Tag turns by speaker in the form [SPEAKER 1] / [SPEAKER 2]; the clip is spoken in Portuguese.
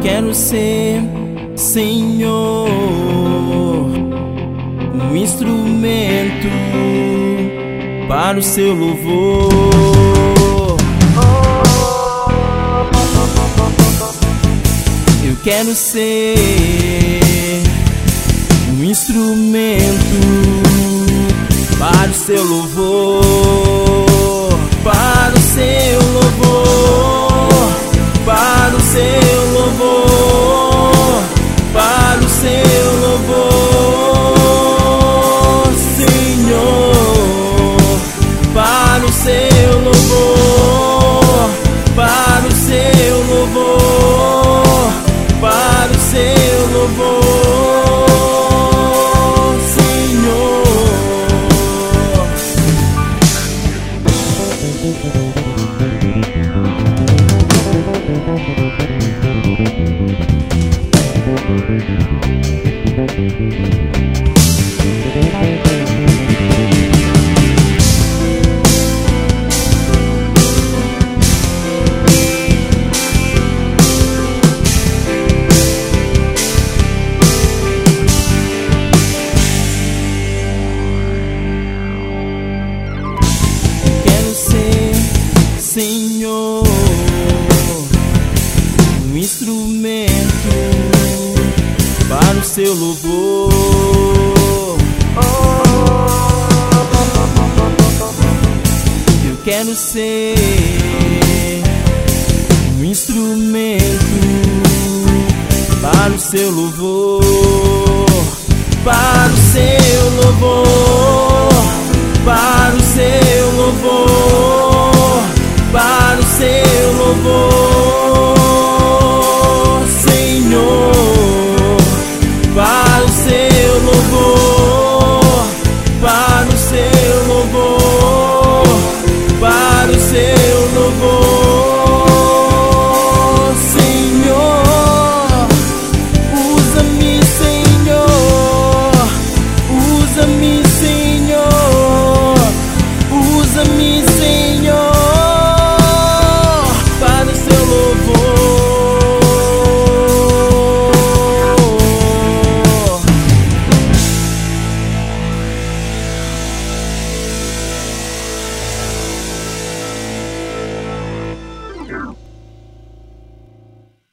[SPEAKER 1] Quero ser, Senhor, um instrumento para o seu louvor. Eu quero ser um instrumento para o seu louvor, para o seu louvor, para o seu louvor, para o seu louvor, Senhor, para o seu louvor, para o seu louvor, para o seu louvor, Senhor. Quero ser, Senhor, um instrumento para o seu louvor. Eu quero ser um instrumento para o seu louvor, para o seu louvor, para o seu louvor, para o seu louvor.